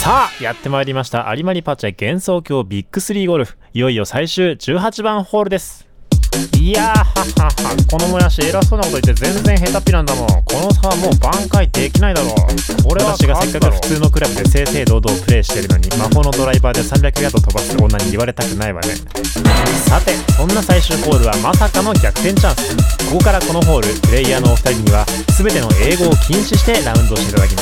さあやってまいりました。有馬リパチェ幻想郷ビッグ3ゴルフ、いよいよ最終18番ホールです。いやーはっはっは、このもやし偉そうなこと言って全然下手っぴなんだもん。この差はもう挽回できないだろう。これは私がせっかく普通のクラブで正々堂々プレイしてるのに、魔法のドライバーで300ヤード飛ばす女に言われたくないわね。さてそんな最終ホールはまさかの逆転チャンス。ここからこのホール、プレイヤーのお二人には全ての英語を禁止してラウンドしていただきます。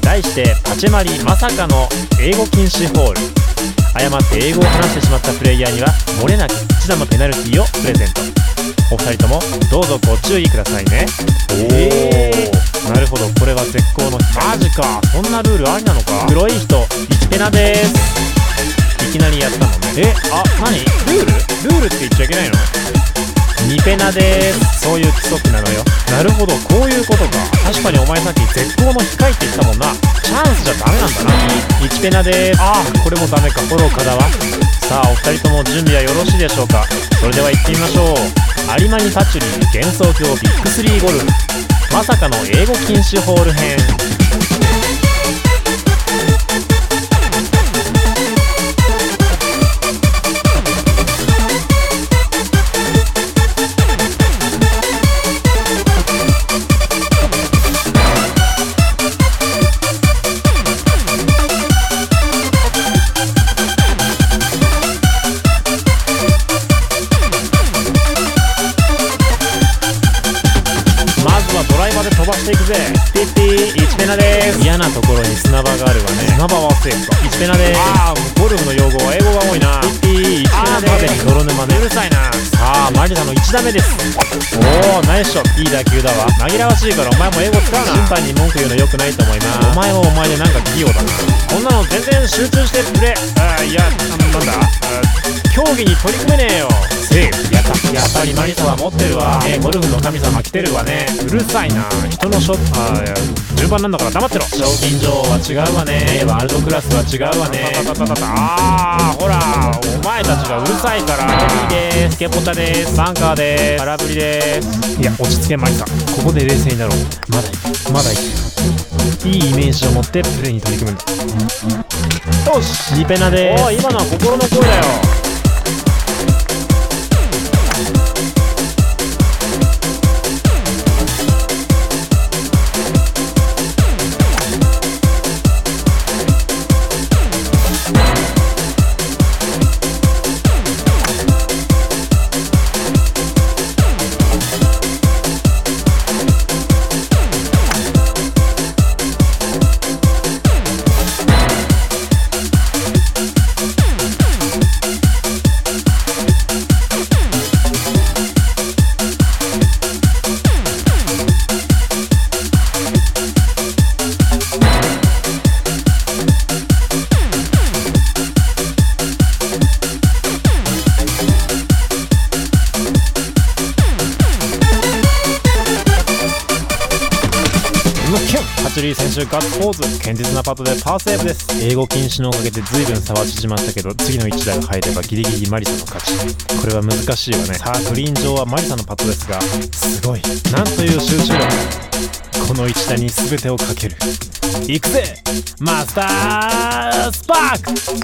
題してパチェマリまさかの英語禁止ホール。誤って英語を話してしまったプレイヤーには漏れなく1打のペナルティをプレゼント。お二人ともどうぞご注意くださいね。なるほど、これは絶好の機会。マジか、そんなルールありなのか。黒い人1ペナでーす。いきなりやったのね。何ルールって言っちゃいけないの？2ペナでーす。そういう規則なのよ。なるほど、こういうことか。確かにお前さっき絶好の機会って言ったもんな。チャンスじゃダメなんだな。1ペナでーす。これもダメか。フォローかだわ。さあお二人とも準備はよろしいでしょうか。それでは行ってみましょう。有馬にパチュリー幻想郷ビッグ3ゴルフ、まさかの英語禁止ホール編。ドライバーで飛ばしていくぜ。ピッピー1ペナでーす。嫌なところに砂場があるわね。砂場はセーフか。1ペナでーす。ゴルフの用語は英語が多いな。ピッピー1ペナでーす。までに泥沼ね。うるさいな。さあマリナの1打目です。おーナイスショット。いい打球だわ。紛らわしいからお前も英語使うな。審判に文句言うのよくないと思います。お前はお前でなんか器用だな。こんなの全然集中してプレいやなんだ競技に取り組めねえよ。セーフ。やっぱりマリサは持ってるわ。ゴルフの神様来てるわね。うるさいな。人のショット順番なんだから黙ってろ。賞金女王は違うわね。ワールドクラスは違うわね。ほらお前たちがうるさいから。いいです。スケポタです。バンカーです。空振りです。いや落ち着けマリサ、ここで冷静になろう。まだいいイメージを持ってプレーに取り組むんだ。よし2ペナです。今のは心の声だよ。パチュリー選手ガッツポーズ。堅実なパットでパーセーブです。英語禁止のおかげで随分差は縮まったけど、次の1打が入ればギリギリマリサの勝ち。これは難しいわね。さあグリーン上はマリサのパットですが、すごいなんという集中力。この1打に全てをかける。いくぜマスタースパー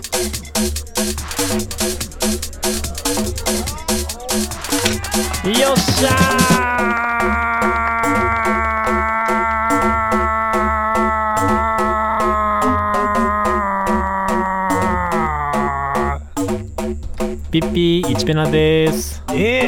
ク。よっしゃピッピー1ペナでーす。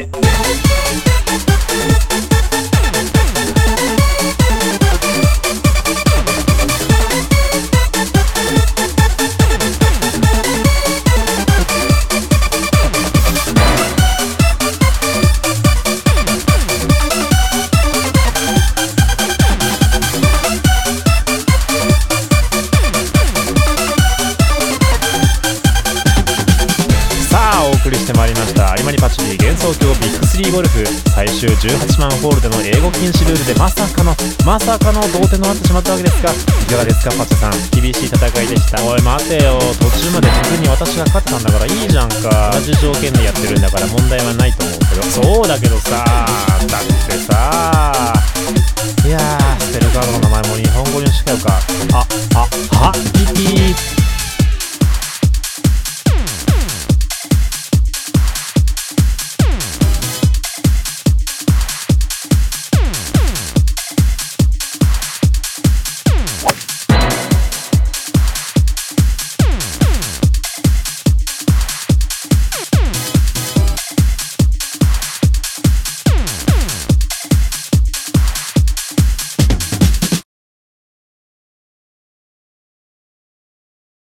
お送りしてまいりました有馬にパチュリー幻想郷ビッグ3ゴルフ最終18番ホールでの英語禁止ルールでまさかの同点となってしまったわけですが、いかがですかパチェさん。厳しい戦いでした。おい待てよ、途中まで普通に私が勝ってたんだからいいじゃんか。同じ条件でやってるんだから問題はないと思うけど。そうだけどさ、だってさ、いやースペルカードの名前も日本語にしかよか。ピピー